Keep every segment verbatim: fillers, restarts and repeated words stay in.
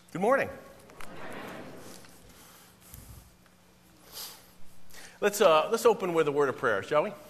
Good morning. Let's uh, let's open with a word of prayer, shall we?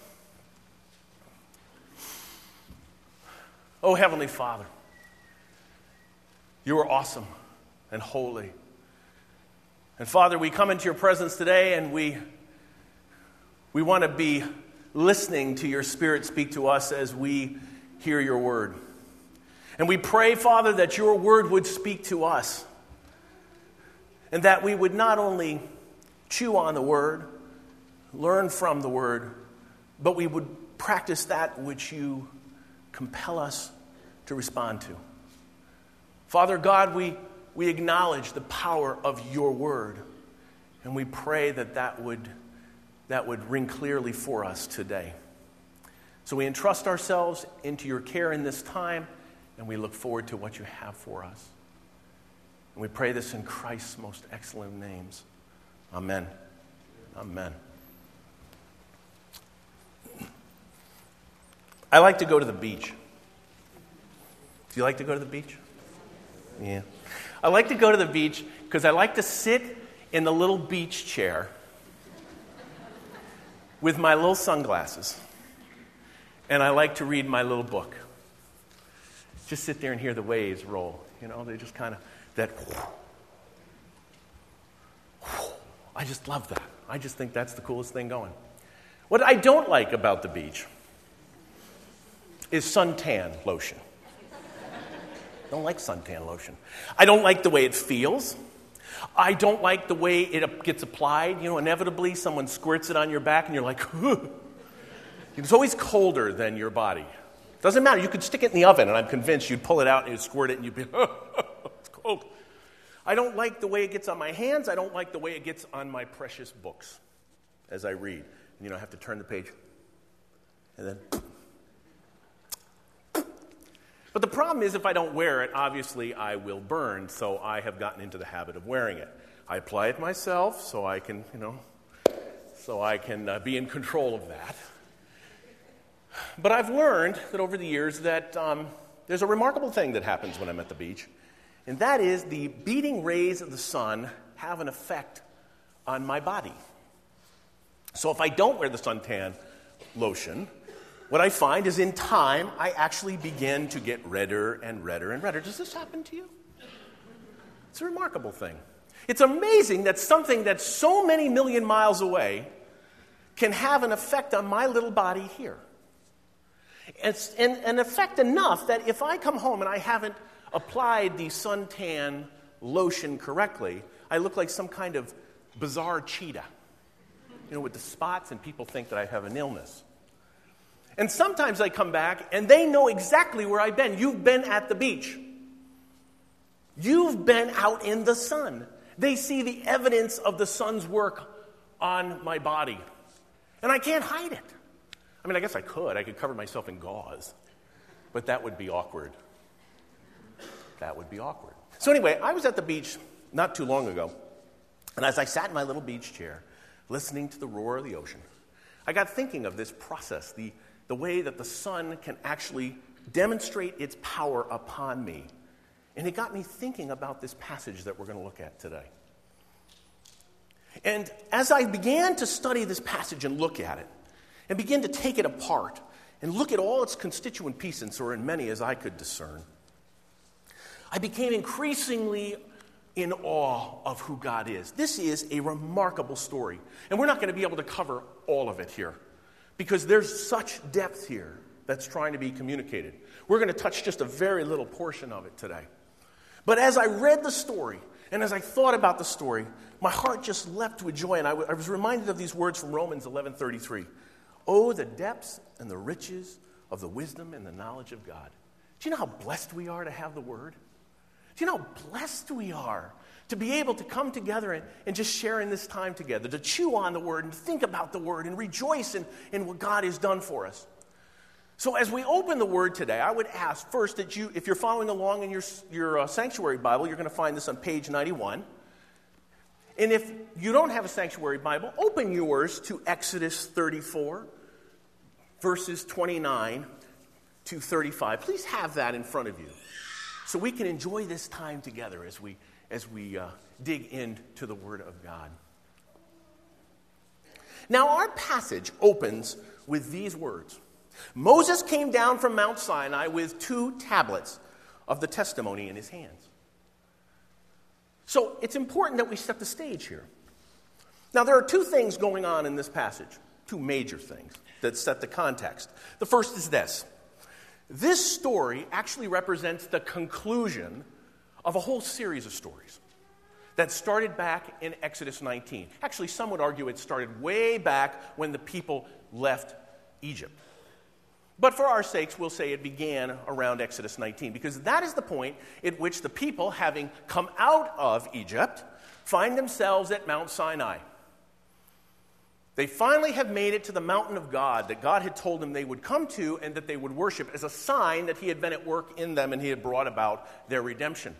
Oh, Heavenly Father, you are awesome and holy. And Father, we come into your presence today and we we want to be listening to your Spirit speak to us as we hear your word. And we pray, Father, that your word would speak to us. And that we would not only chew on the word, learn from the word, but we would practice that which you compel us to respond to. Father God, we, we acknowledge the power of your word, and we pray that that would, that would ring clearly for us today. So we entrust ourselves into your care in this time, and we look forward to what you have for us. And we pray this in Christ's most excellent names. Amen. Amen. I like to go to the beach. Do you like to go to the beach? Yeah. I like to go to the beach because I like to sit in the little beach chair with my little sunglasses. And I like to read my little book. Just sit there and hear the waves roll. You know, they just kind of, that, I just love that. I just think that's the coolest thing going. What I don't like about the beach is suntan lotion. I don't like suntan lotion. I don't like the way it feels. I don't like the way it gets applied. You know, inevitably someone squirts it on your back and you're like, it's always colder than your body. Doesn't matter. You could stick it in the oven and I'm convinced you'd pull it out and you'd squirt it and you'd be, it's cold. I don't like the way it gets on my hands. I don't like the way it gets on my precious books as I read. And, you know, I have to turn the page and then... But the problem is if I don't wear it, obviously I will burn, so I have gotten into the habit of wearing it. I apply it myself so I can, you know, so I can uh, be in control of that. But I've learned that over the years that um, there's a remarkable thing that happens when I'm at the beach, and that is the beating rays of the sun have an effect on my body. So if I don't wear the suntan lotion, what I find is in time, I actually begin to get redder and redder and redder. Does this happen to you? It's a remarkable thing. It's amazing that something that's so many million miles away can have an effect on my little body here. It's an, an effect enough that if I come home and I haven't applied the suntan lotion correctly, I look like some kind of bizarre cheetah, you know, with the spots, and people think that I have an illness. And sometimes I come back, and they know exactly where I've been. You've been at the beach. You've been out in the sun. They see the evidence of the sun's work on my body. And I can't hide it. I mean, I guess I could. I could cover myself in gauze. But that would be awkward. That would be awkward. So anyway, I was at the beach not too long ago. And as I sat in my little beach chair, listening to the roar of the ocean, I got thinking of this process, the the way that the sun can actually demonstrate its power upon me. And it got me thinking about this passage that we're going to look at today. And as I began to study this passage and look at it, and begin to take it apart, and look at all its constituent pieces, or in many as I could discern, I became increasingly in awe of who God is. This is a remarkable story. And we're not going to be able to cover all of it here, because there's such depth here that's trying to be communicated. We're going to touch just a very little portion of it today. But as I read the story, and as I thought about the story, my heart just leapt with joy, and I, w- I was reminded of these words from Romans eleven thirty-three. Oh, the depths and the riches of the wisdom and the knowledge of God. Do you know how blessed we are to have the Word? Do you know how blessed we are to be able to come together and, and just share in this time together, to chew on the Word and think about the Word and rejoice in, in what God has done for us? So as we open the Word today, I would ask first that you, if you're following along in your, your uh, Sanctuary Bible, you're going to find this on page ninety-one. And if you don't have a Sanctuary Bible, open yours to Exodus thirty-four, verses twenty-nine to thirty-five. Please have that in front of you. so we can enjoy this time together as we, as we uh, dig into the Word of God. Now, our passage opens with these words. Moses came down from Mount Sinai with two tablets of the testimony in his hands. So it's important that we set the stage here. Now, there are two things going on in this passage, two major things that set the context. The first is this. This story actually represents the conclusion of a whole series of stories that started back in Exodus nineteen. Actually, some would argue it started way back when the people left Egypt. But for our sakes, we'll say it began around Exodus nineteen, because that is the point at which the people, having come out of Egypt, find themselves at Mount Sinai. They finally have made it to the mountain of God that God had told them they would come to and that they would worship as a sign that he had been at work in them and he had brought about their redemption.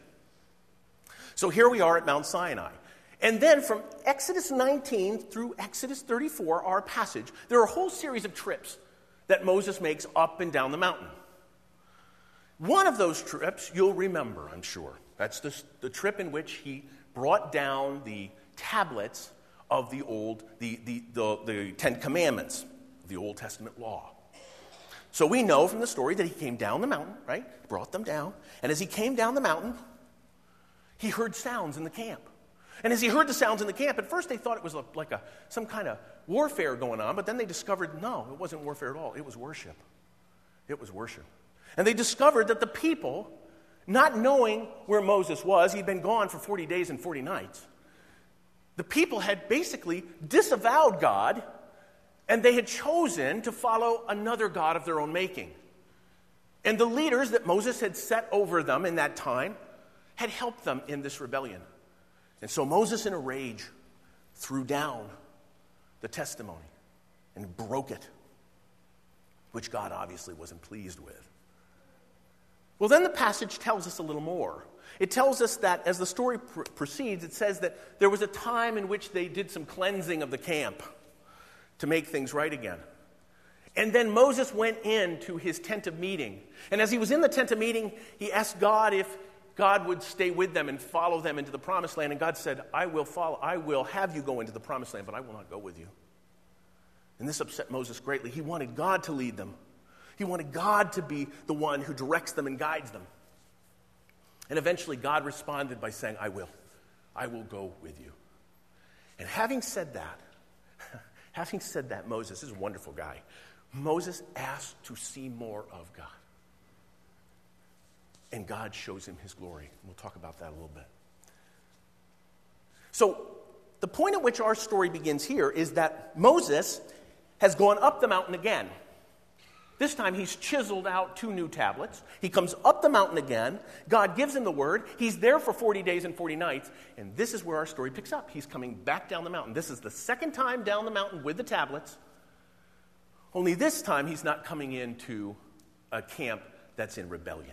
So here we are at Mount Sinai. And then from Exodus nineteen through Exodus thirty-four, our passage, there are a whole series of trips that Moses makes up and down the mountain. One of those trips you'll remember, I'm sure. That's the, the trip in which he brought down the tablets of the old, the, the, the, the Ten Commandments, the Old Testament law. So we know from the story that he came down the mountain, right? Brought them down. And as he came down the mountain, he heard sounds in the camp. And as he heard the sounds in the camp, at first they thought it was like a, some kind of warfare going on, but then they discovered, no, it wasn't warfare at all. It was worship. It was worship. And they discovered that the people, not knowing where Moses was, he'd been gone for forty days and forty nights, the people had basically disavowed God, and they had chosen to follow another god of their own making. And the leaders that Moses had set over them in that time had helped them in this rebellion. And so Moses, in a rage, threw down the testimony and broke it, which God obviously wasn't pleased with. Well, then the passage tells us a little more. It tells us that as the story pr- proceeds, it says that there was a time in which they did some cleansing of the camp to make things right again. And then Moses went into his tent of meeting. And as he was in the tent of meeting, he asked God if God would stay with them and follow them into the promised land. And God said, I will follow, I will have you go into the promised land, but I will not go with you. And this upset Moses greatly. He wanted God to lead them. He wanted God to be the one who directs them and guides them. And eventually God responded by saying, I will. I will go with you. And having said that, having said that, Moses is a wonderful guy. Moses asked to see more of God. And God shows him his glory. We'll talk about that a little bit. So the point at which our story begins here is that Moses has gone up the mountain again. This time he's chiseled out two new tablets. He comes up the mountain again. God gives him the word. He's there for forty days and forty nights. And this is where our story picks up. He's coming back down the mountain. This is the second time down the mountain with the tablets. Only this time he's not coming into a camp that's in rebellion.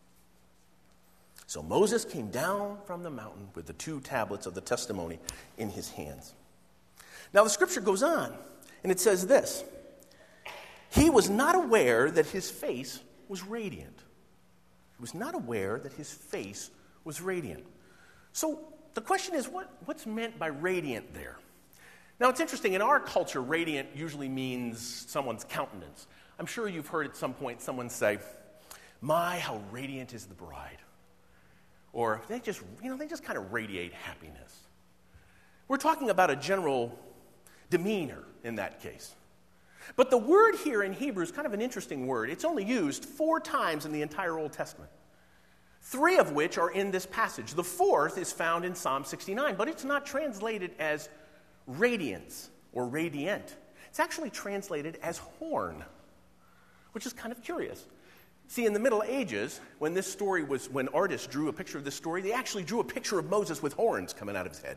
So Moses came down from the mountain with the two tablets of the testimony in his hands. Now the scripture goes on, and it says this. He was not aware that his face was radiant. He was not aware that his face was radiant. So the question is, what, what's meant by radiant there? Now it's interesting, in our culture, radiant usually means someone's countenance. I'm sure you've heard at some point someone say, my, how radiant is the bride. Or they just, you know, they just kind of radiate happiness. We're talking about a general demeanor in that case. But the word here in Hebrew is kind of an interesting word. It's only used four times in the entire Old Testament, three of which are in this passage. The fourth is found in Psalm sixty-nine, but it's not translated as radiance or radiant. It's actually translated as horn, which is kind of curious. See, in the Middle Ages, when this story was, when artists drew a picture of this story, they actually drew a picture of Moses with horns coming out of his head.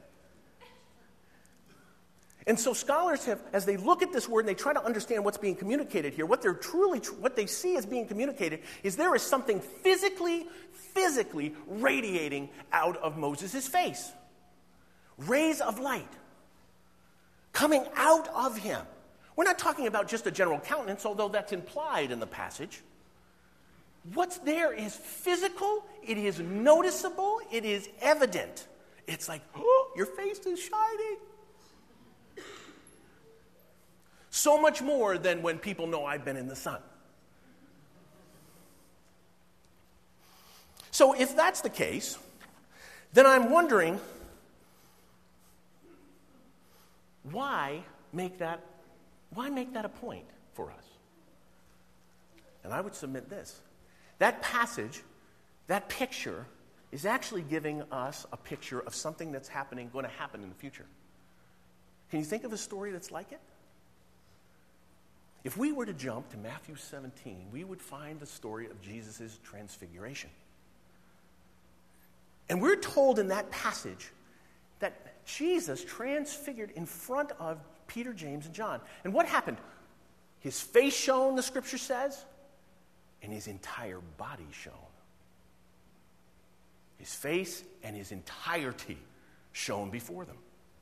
And so scholars have, as they look at this word and they try to understand what's being communicated here, what they're truly, what they see as being communicated is there is something physically, physically radiating out of Moses' face. Rays of light coming out of him. We're not talking about just a general countenance, although that's implied in the passage. what's there is physical, it is noticeable, it is evident. It's like, oh, your face is shining. So much more than when people know I've been in the sun. So if that's the case, then I'm wondering, why make that, why make that a point for us? And I would submit this. That passage, that picture, is actually giving us a picture of something that's happening, going to happen in the future. Can you think of a story that's like it? If we were to jump to Matthew seventeen, we would find the story of Jesus' transfiguration. And we're told in that passage that Jesus transfigured in front of Peter, James, and John. And what happened? His face shone, the scripture says, and his entire body shone. His face and his entirety shone before them.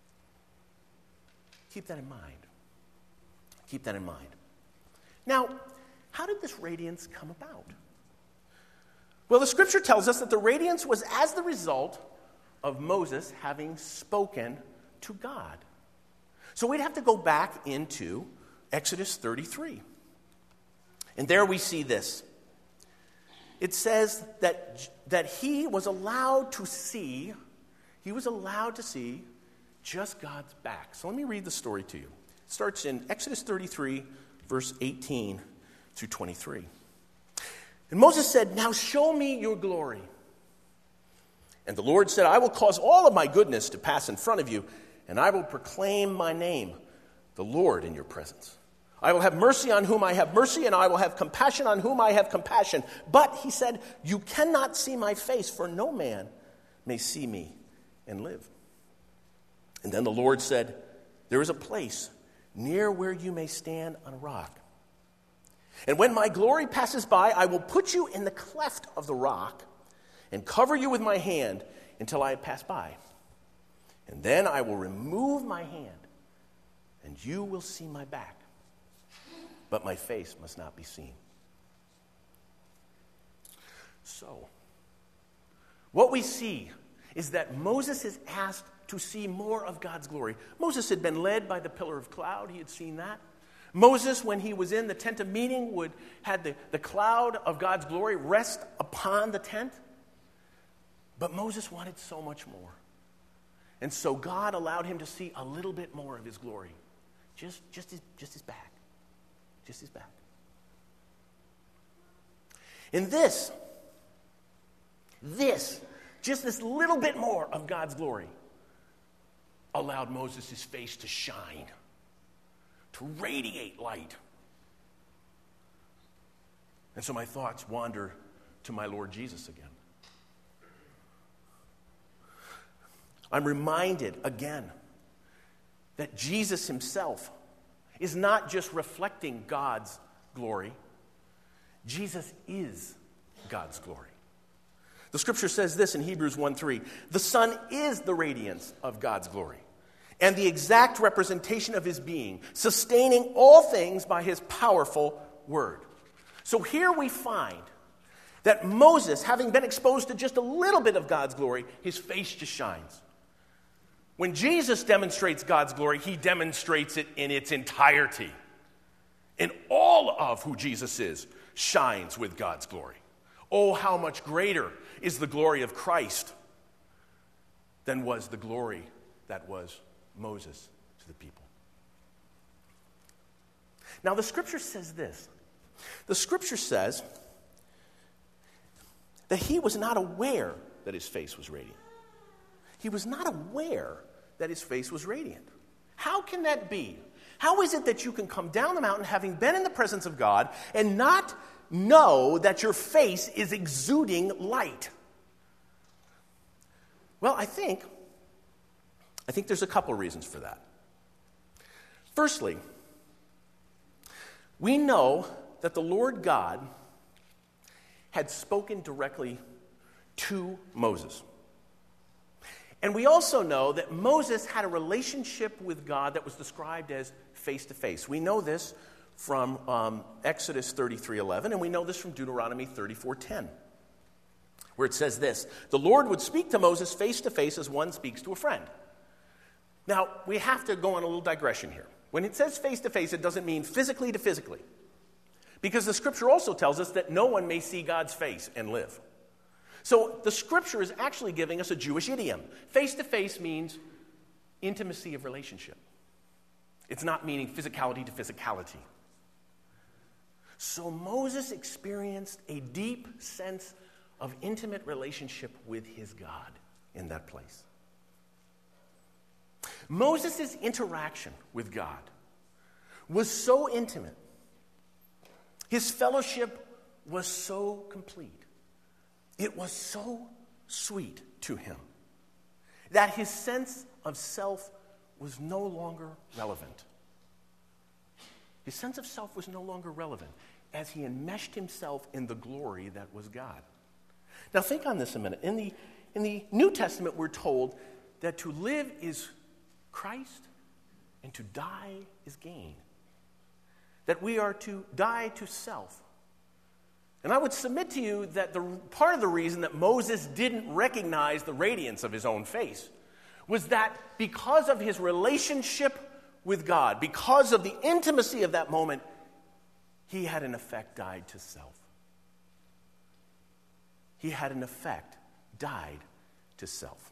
Keep that in mind. Keep that in mind. Now, how did this radiance come about? Well, the scripture tells us that the radiance was as the result of Moses having spoken to God. So we'd have to go back into Exodus thirty-three. And there we see this. It says that, that he was allowed to see, he was allowed to see just God's back. So let me read the story to you. It starts in Exodus thirty-three, verse eighteen through twenty-three. And Moses said, "Now show me your glory." And the Lord said, "I will cause all of my goodness to pass in front of you, and I will proclaim my name, the Lord, in your presence. I will have mercy on whom I have mercy, and I will have compassion on whom I have compassion. But," he said, "you cannot see my face, for no man may see me and live." And then the Lord said, "There is a place near where you may stand on a rock. And when my glory passes by, I will put you in the cleft of the rock and cover you with my hand until I have passed by. And then I will remove my hand, and you will see my back, but my face must not be seen." So, what we see is that Moses is asked to see more of God's glory. Moses had been led by the pillar of cloud. He had seen that. Moses, when he was in the tent of meeting, would had the, the cloud of God's glory rest upon the tent. But Moses wanted so much more. And so God allowed him to see a little bit more of his glory. Just, just, his, just his back. Just his back. In this, this, just this little bit more of God's glory allowed Moses' face to shine, to radiate light. And so my thoughts wander to my Lord Jesus again. I'm reminded again that Jesus himself is not just reflecting God's glory. Jesus is God's glory. The scripture says this in Hebrews one three, "The Son is the radiance of God's glory and the exact representation of his being, sustaining all things by his powerful word." So here we find that Moses, having been exposed to just a little bit of God's glory, his face just shines. When Jesus demonstrates God's glory, he demonstrates it in its entirety. And all of who Jesus is shines with God's glory. Oh, how much greater is the glory of Christ than was the glory that was Moses to the people. Now, the scripture says this. The scripture says that he was not aware that his face was radiant. He was not aware that his face was radiant. How can that be? How is it that you can come down the mountain having been in the presence of God and not know that your face is exuding light? Well, I think, I think there's a couple reasons for that. Firstly, we know that the Lord God had spoken directly to Moses. And we also know that Moses had a relationship with God that was described as face-to-face. We know this from um, Exodus thirty-three eleven, and we know this from Deuteronomy thirty-four ten, where it says this: the Lord would speak to Moses face to face as one speaks to a friend. Now, we have to go on a little digression here. When it says face to face, it doesn't mean physically to physically, because the scripture also tells us that no one may see God's face and live. So the scripture is actually giving us a Jewish idiom. Face to face means intimacy of relationship. It's not meaning physicality to physicality. So Moses experienced a deep sense of intimate relationship with his God in that place. Moses' interaction with God was so intimate. His fellowship was so complete. It was so sweet to him that his sense of self was no longer relevant. His sense of self was no longer relevant as he enmeshed himself in the glory that was God. Now think on this a minute. In the, in the New Testament, we're told that to live is Christ and to die is gain. That we are to die to self. And I would submit to you that the part of the reason that Moses didn't recognize the radiance of his own face was that because of his relationship with God, because of the intimacy of that moment, he had in effect died to self. He had in effect died to self.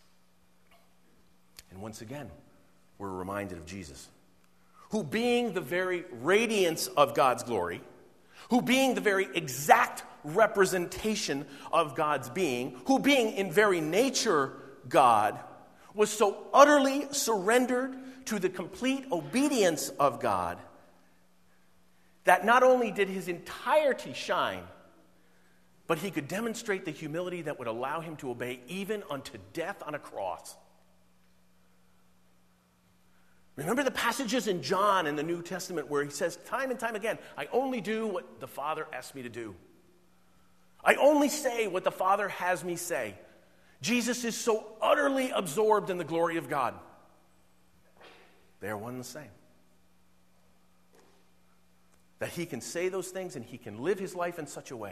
And once again, we're reminded of Jesus, who being the very radiance of God's glory, who being the very exact representation of God's being, who being in very nature God, was so utterly surrendered to the complete obedience of God that not only did his entirety shine, but he could demonstrate the humility that would allow him to obey even unto death on a cross. Remember the passages in John in the New Testament where he says time and time again, I only do what the Father asks me to do. I only say what the Father has me say. Jesus is so utterly absorbed in the glory of God. They are one and the same. That he can say those things and he can live his life in such a way.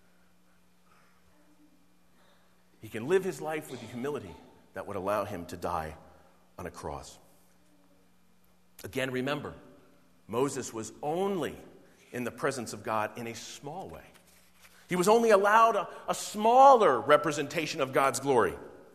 He can live his life with the humility that would allow him to die on a cross. Again, remember, Moses was only in the presence of God in a small way. He was only allowed a, a smaller representation of God's glory.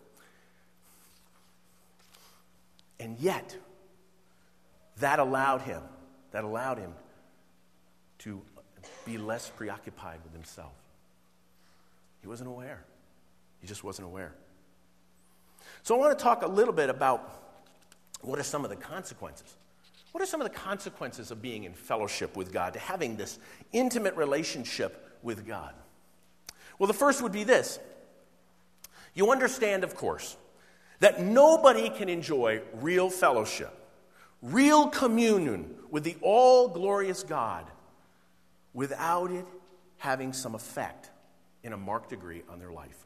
And yet, that allowed him, that allowed him to be less preoccupied with himself. He wasn't aware. He just wasn't aware. So I want to talk a little bit about what are some of the consequences. What are some of the consequences of being in fellowship with God, to having this intimate relationship with God? Well, the first would be this. You understand, of course, that nobody can enjoy real fellowship, real communion with the all-glorious God without it having some effect in a marked degree on their life.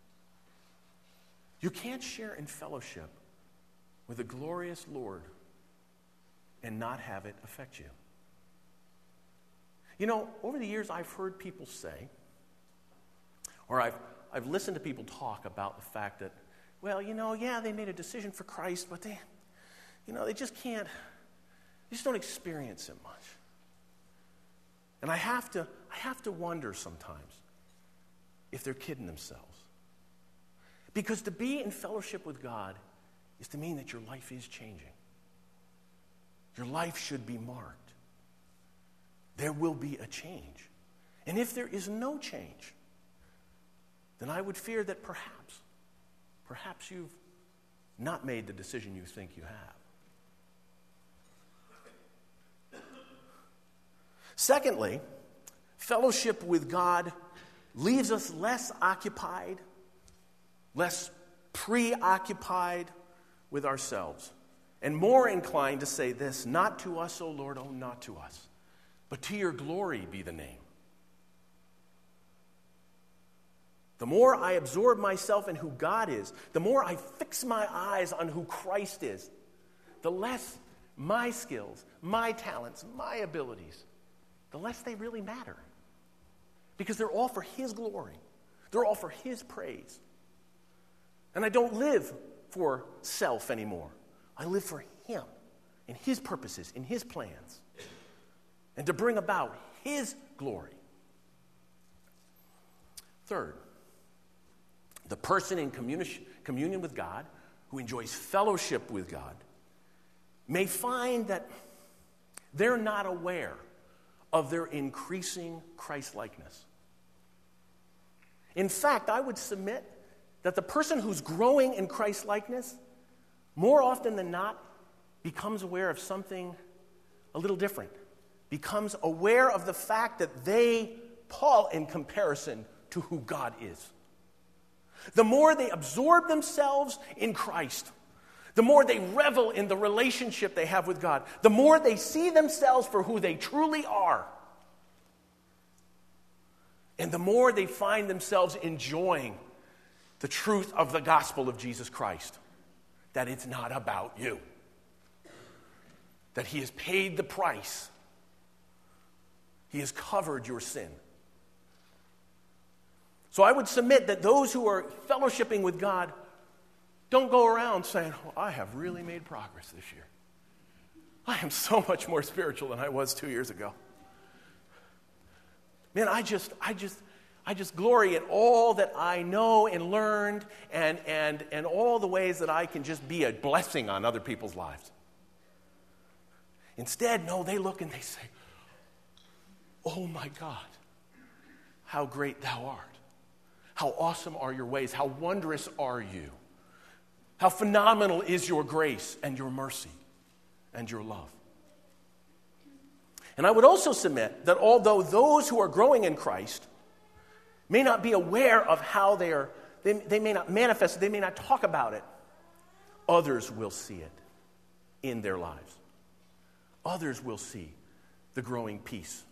You can't share in fellowship with the glorious Lord and not have it affect you. You know, over the years I've heard people say, or I've, I've listened to people talk about the fact that, well, you know, yeah, they made a decision for Christ, but they, you know, they just can't, they just don't experience it much. And I have to, I have to wonder sometimes if they're kidding themselves. Because to be in fellowship with God is to mean that your life is changing. Your life should be marked. There will be a change. And if there is no change, then I would fear that perhaps, perhaps you've not made the decision you think you have. Secondly, fellowship with God leaves us less occupied, less preoccupied with ourselves, and more inclined to say this, not to us, O Lord, oh, not to us, but to your glory be the name. The more I absorb myself in who God is, the more I fix my eyes on who Christ is, the less my skills, my talents, my abilities, the less they really matter. Because they're all for His glory. They're all for His praise. And I don't live for self anymore. I live for Him and His purposes, and His plans, and to bring about His glory. Third, the person in communi- communion with God, who enjoys fellowship with God, may find that they're not aware of their increasing Christ-likeness. In fact, I would submit that the person who's growing in Christ-likeness, more often than not, becomes aware of something a little different, becomes aware of the fact that they pall in comparison to who God is. The more they absorb themselves in Christ, the more they revel in the relationship they have with God, the more they see themselves for who they truly are, and the more they find themselves enjoying the truth of the gospel of Jesus Christ, that it's not about you, that He has paid the price, He has covered your sin. So I would submit that those who are fellowshipping with God don't go around saying, oh, I have really made progress this year. I am so much more spiritual than I was two years ago. Man, I just, I just, I just glory in all that I know and learned, and, and, and all the ways that I can just be a blessing on other people's lives. Instead, no, they look and they say, oh my God, how great Thou art. How awesome are Your ways. How wondrous are You. How phenomenal is Your grace and Your mercy and Your love. And I would also submit that although those who are growing in Christ may not be aware of how they are, they, they may not manifest it, they may not talk about it, others will see it in their lives. Others will see the growing peace,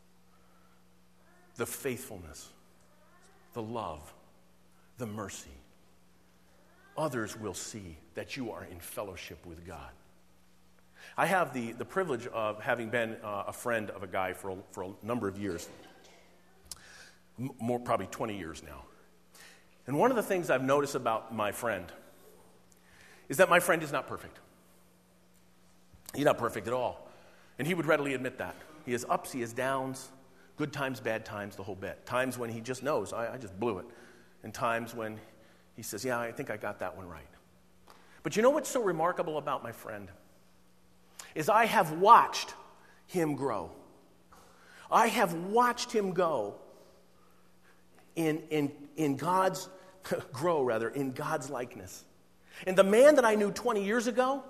the faithfulness, the love, the mercy. Others will see that you are in fellowship with God. I have the, the privilege of having been uh, a friend of a guy for a, for a number of years, M- more probably twenty years now. And one of the things I've noticed about my friend is that my friend is not perfect. He's not perfect at all. And he would readily admit that. He has ups, he has downs, good times, bad times, the whole bit. Times when he just knows, I, I just blew it. And times when he says, yeah, I think I got that one right. But you know what's so remarkable about my friend? Is I have watched him grow. I have watched him go in, in, in God's, grow rather, in God's likeness. And the man that I knew twenty years ago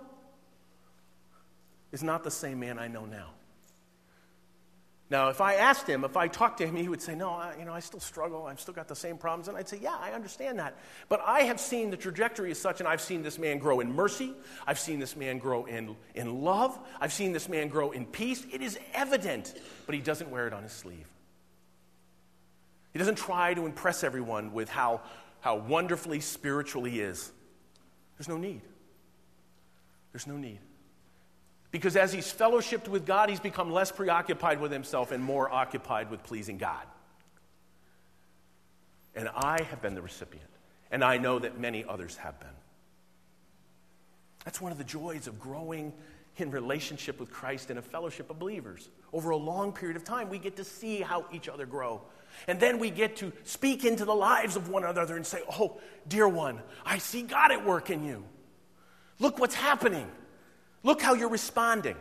is not the same man I know now. Now, if I asked him, if I talked to him, he would say, no, I, you know, I still struggle. I've still got the same problems. And I'd say, yeah, I understand that. But I have seen the trajectory as such, and I've seen this man grow in mercy. I've seen this man grow in, in love. I've seen this man grow in peace. It is evident, but he doesn't wear it on his sleeve. He doesn't try to impress everyone with how, how wonderfully spiritual he is. There's no need. There's no need. Because as he's fellowshipped with God, he's become less preoccupied with himself and more occupied with pleasing God. And I have been the recipient. And I know that many others have been. That's one of the joys of growing in relationship with Christ and a fellowship of believers. Over a long period of time, we get to see how each other grow. And then we get to speak into the lives of one another and say, oh, dear one, I see God at work in you. Look what's happening. Look how you're responding.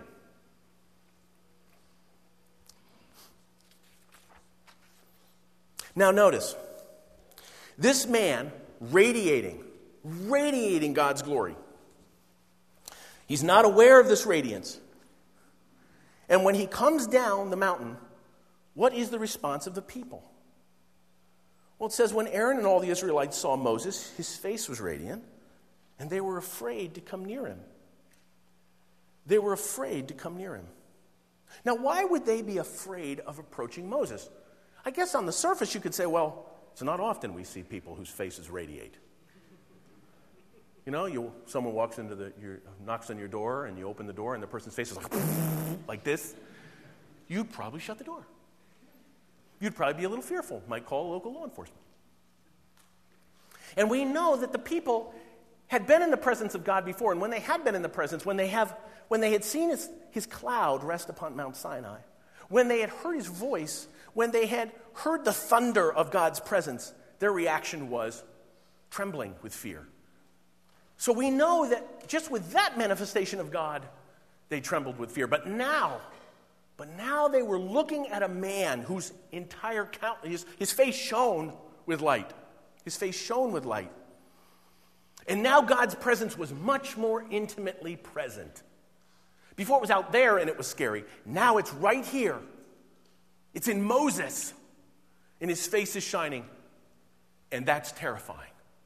Now notice, this man radiating, radiating God's glory. He's not aware of this radiance. And when he comes down the mountain, what is the response of the people? Well, it says, when Aaron and all the Israelites saw Moses, his face was radiant, and they were afraid to come near him. They were afraid to come near him. Now, why would they be afraid of approaching Moses? I guess on the surface you could say, well, it's not often we see people whose faces radiate. You You know, you someone walks into the, your, knocks on your door, and you open the door, and the person's face is like, like this. You'd probably shut the door. You'd probably be a little fearful. Might call local law enforcement. And we know that the people had been in the presence of God before, and when they had been in the presence, when they have, when they had seen his, his cloud rest upon Mount Sinai, when they had heard his voice, when they had heard the thunder of God's presence, their reaction was trembling with fear. So we know that just with that manifestation of God, they trembled with fear. But now, but now they were looking at a man whose entire count, his, his face shone with light. His face shone with light. And now God's presence was much more intimately present. Before it was out there and it was scary. Now it's right here. It's in Moses. And his face is shining. And that's terrifying.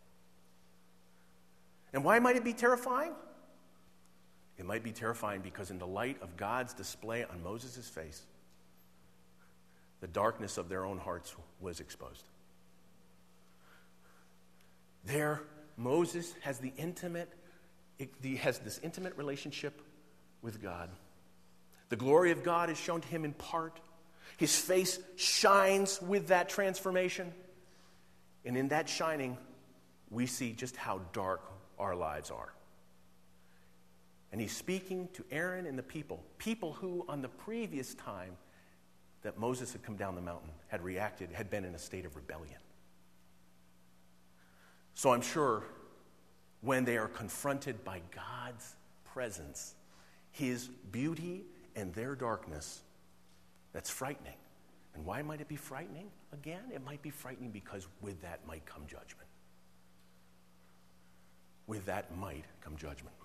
And why might it be terrifying? It might be terrifying because in the light of God's display on Moses' face, the darkness of their own hearts was exposed. There, Moses has the intimate, he has this intimate relationship with God. The glory of God is shown to him in part. His face shines with that transformation. And in that shining, we see just how dark our lives are. And he's speaking to Aaron and the people, people who on the previous time that Moses had come down the mountain had reacted, had been in a state of rebellion. So I'm sure when they are confronted by God's presence, his beauty and their darkness, that's frightening. And why might it be frightening? Again, it might be frightening because with that might come judgment. With that might come judgment.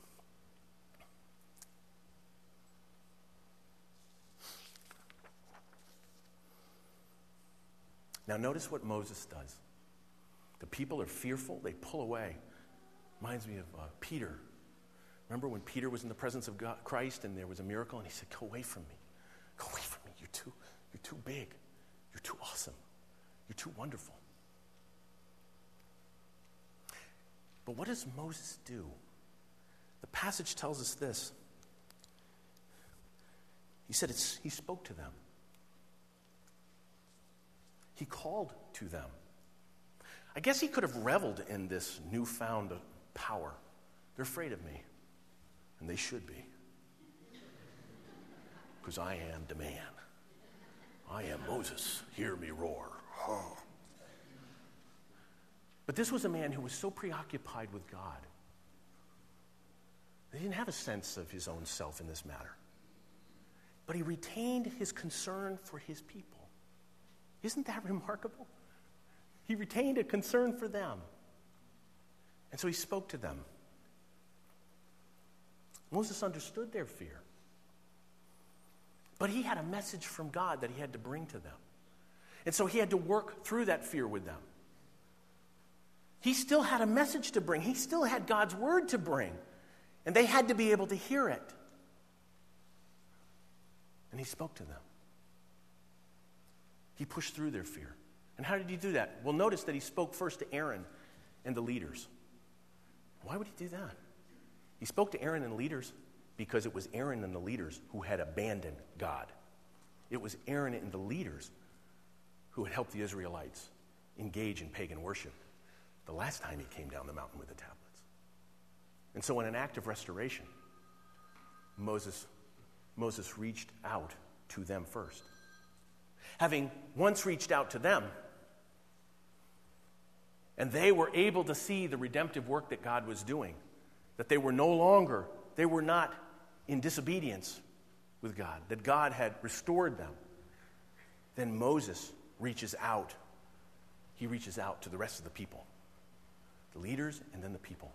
Now notice what Moses does. The people are fearful. They pull away. Reminds me of uh, Peter. Remember when Peter was in the presence of God, Christ and there was a miracle and he said, go away from me. Go away from me. You're too, you're too big. You're too awesome. You're too wonderful. But what does Moses do? The passage tells us this. He said it's, he spoke to them. He called to them. I guess he could have reveled in this newfound power. They're afraid of me, and they should be. Because I am the man. I am Moses. Hear me roar. Oh. But this was a man who was so preoccupied with God. He didn't have a sense of his own self in this matter. But he retained his concern for his people. Isn't that remarkable? He retained a concern for them. And so he spoke to them. Moses understood their fear. But he had a message from God that he had to bring to them. And so he had to work through that fear with them. He still had a message to bring. He still had God's word to bring. And they had to be able to hear it. And he spoke to them. He pushed through their fear. And how did he do that? Well, notice that he spoke first to Aaron and the leaders. Why would he do that? He spoke to Aaron and the leaders because it was Aaron and the leaders who had abandoned God. It was Aaron and the leaders who had helped the Israelites engage in pagan worship the last time he came down the mountain with the tablets. And so in an act of restoration, Moses, Moses reached out to them first. Having once reached out to them, and they were able to see the redemptive work that God was doing, that they were no longer, they were not in disobedience with God, that God had restored them, then Moses reaches out. He reaches out to the rest of the people, the leaders and then the people.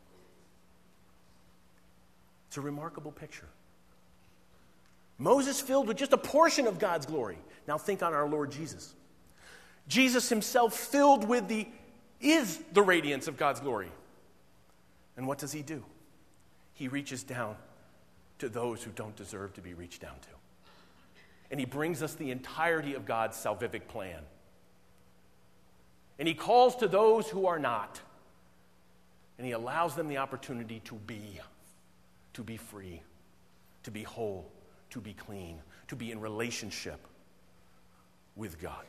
It's a remarkable picture. Moses filled with just a portion of God's glory. Now think on our Lord Jesus. Jesus himself filled with the, is the radiance of God's glory. And what does he do? He reaches down to those who don't deserve to be reached down to. And he brings us the entirety of God's salvific plan. And he calls to those who are not. And he allows them the opportunity to be, to be free, to be whole, to be clean, to be in relationship with God.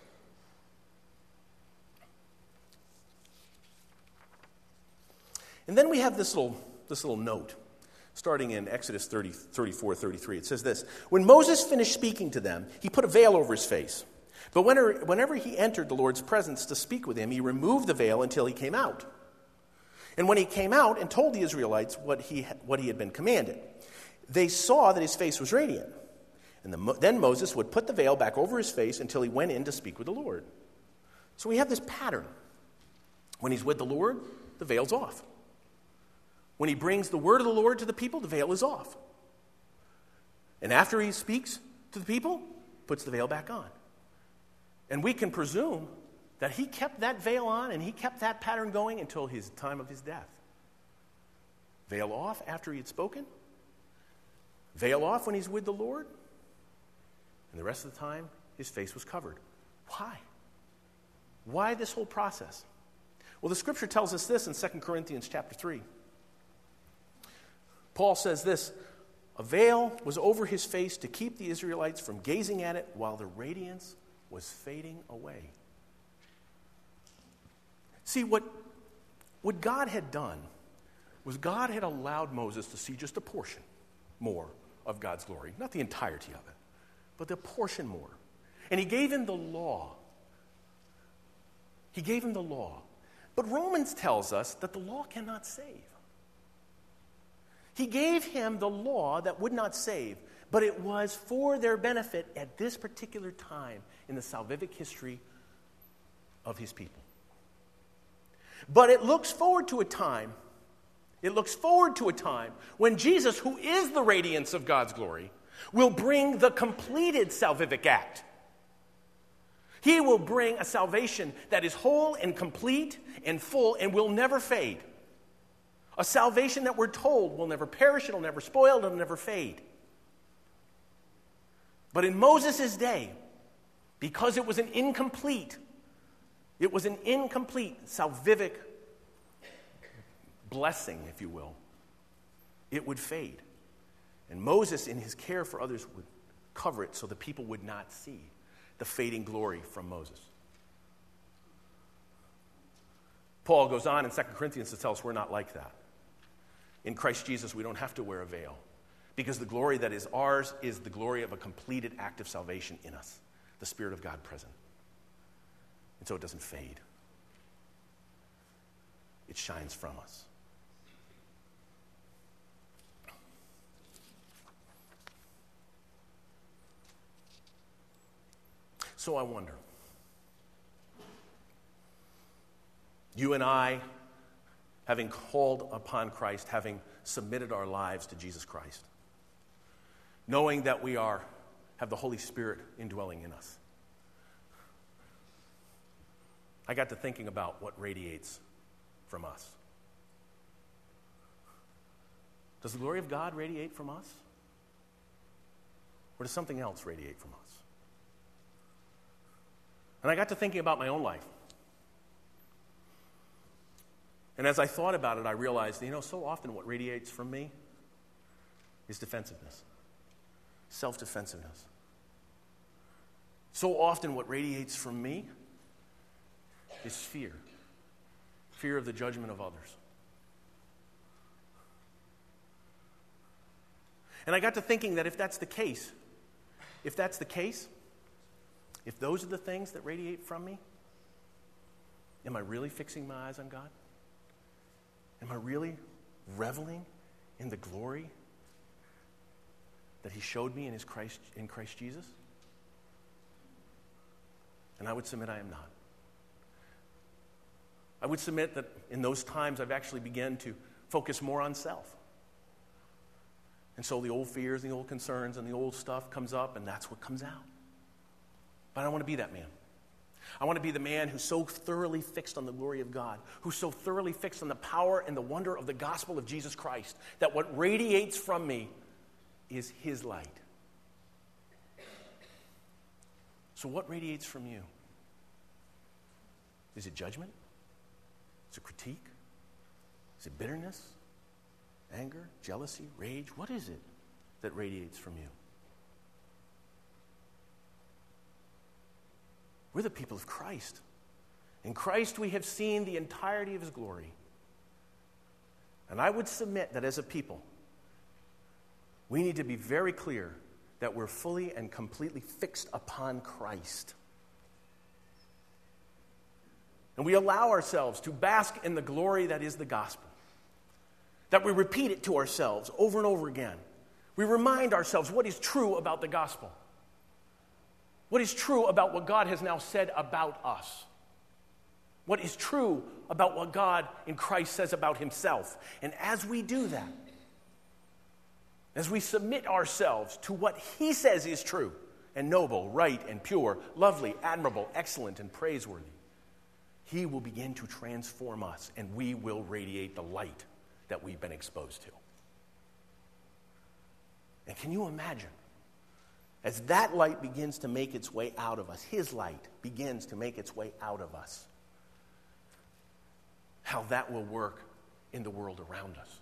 And then we have this little, this little note, starting in Exodus thirty, thirty-four, thirty-three. It says this: when Moses finished speaking to them, he put a veil over his face. But whenever, whenever he entered the Lord's presence to speak with him, he removed the veil until he came out. And when he came out and told the Israelites what he, what he had been commanded, they saw that his face was radiant. And the, then Moses would put the veil back over his face until he went in to speak with the Lord. So we have this pattern. When he's with the Lord, the veil's off. When he brings the word of the Lord to the people, the veil is off. And after he speaks to the people, puts the veil back on. And we can presume that he kept that veil on and he kept that pattern going until his time of his death. Veil off after he had spoken. Veil off when he's with the Lord. And the rest of the time, his face was covered. Why? Why this whole process? Well, the scripture tells us this in Second Corinthians chapter three. Paul says this: a veil was over his face to keep the Israelites from gazing at it while the radiance was fading away. See, what, what God had done was God had allowed Moses to see just a portion more of God's glory. Not the entirety of it, but the portion more. And he gave him the law. He gave him the law. But Romans tells us that the law cannot save. He gave him the law that would not save, but it was for their benefit at this particular time in the salvific history of his people. But it looks forward to a time, it looks forward to a time when Jesus, who is the radiance of God's glory, will bring the completed salvific act. He will bring a salvation that is whole and complete and full and will never fade. A salvation that we're told will never perish, it'll never spoil, it'll never fade. But in Moses' day, because it was an incomplete, it was an incomplete salvific blessing, if you will, it would fade. And Moses, in his care for others, would cover it so the people would not see the fading glory from Moses. Paul goes on in Second Corinthians to tell us we're not like that. In Christ Jesus, we don't have to wear a veil because the glory that is ours is the glory of a completed act of salvation in us, the Spirit of God present. And so it doesn't fade. It shines from us. So I wonder, you and I, having called upon Christ, having submitted our lives to Jesus Christ, knowing that we are have the Holy Spirit indwelling in us, I got to thinking about what radiates from us. Does the glory of God radiate from us? Or does something else radiate from us? And I got to thinking about my own life. And as I thought about it, I realized, you know, so often what radiates from me is defensiveness, self-defensiveness. So often what radiates from me is fear, fear of the judgment of others. And I got to thinking that if that's the case, if that's the case, if those are the things that radiate from me, am I really fixing my eyes on God? Am I really reveling in the glory that he showed me in his Christ in Christ Jesus? And I would submit I am not. I would submit that in those times I've actually begun to focus more on self. And so the old fears and the old concerns and the old stuff comes up, and that's what comes out. But I don't want to be that man. I want to be the man who's so thoroughly fixed on the glory of God, who's so thoroughly fixed on the power and the wonder of the gospel of Jesus Christ, that what radiates from me is his light. So what radiates from you? Is it judgment? Is it critique? Is it bitterness, anger, jealousy, rage? What is it that radiates from you? We're the people of Christ. In Christ we have seen the entirety of his glory. And I would submit that as a people, we need to be very clear that we're fully and completely fixed upon Christ. And we allow ourselves to bask in the glory that is the gospel. That we repeat it to ourselves over and over again. We remind ourselves what is true about the gospel. What is true about what God has now said about us. What is true about what God in Christ says about himself. And as we do that, as we submit ourselves to what he says is true and noble, right and pure, lovely, admirable, excellent, and praiseworthy, he will begin to transform us, and we will radiate the light that we've been exposed to. And can you imagine, as that light begins to make its way out of us, his light begins to make its way out of us, how that will work in the world around us?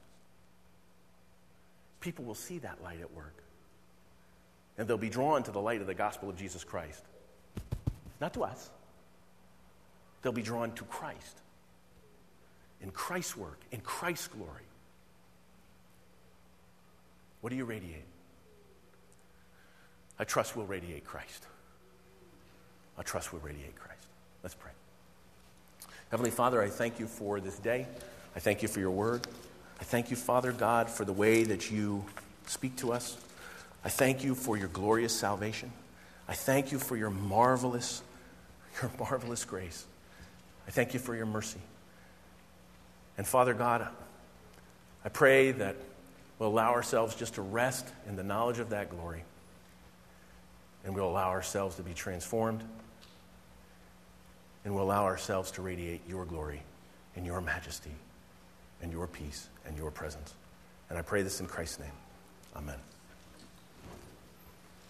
People will see that light at work, and they'll be drawn to the light of the gospel of Jesus Christ. Not to us. They'll be drawn to Christ, in Christ's work, in Christ's glory. What do you radiate? I trust we'll radiate Christ. I trust we'll radiate Christ. Let's pray. Heavenly Father, I thank you for this day. I thank you for your word. I thank you, Father God, for the way that you speak to us. I thank you for your glorious salvation. I thank you for your marvelous, your marvelous grace. I thank you for your mercy. And Father God, I pray that we'll allow ourselves just to rest in the knowledge of that glory. And we'll allow ourselves to be transformed. And we'll allow ourselves to radiate your glory and your majesty and your peace and your presence. And I pray this in Christ's name. Amen.